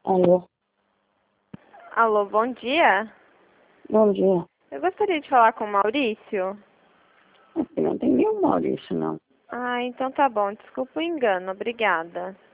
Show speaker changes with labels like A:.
A: Alô,
B: Alô, bom dia.
A: bom dia.
B: Eu gostaria de falar com o Maurício.
A: Aqui não tem nenhum Maurício, não.
B: Ah, então tá bom. Desculpa o engano. Obrigada.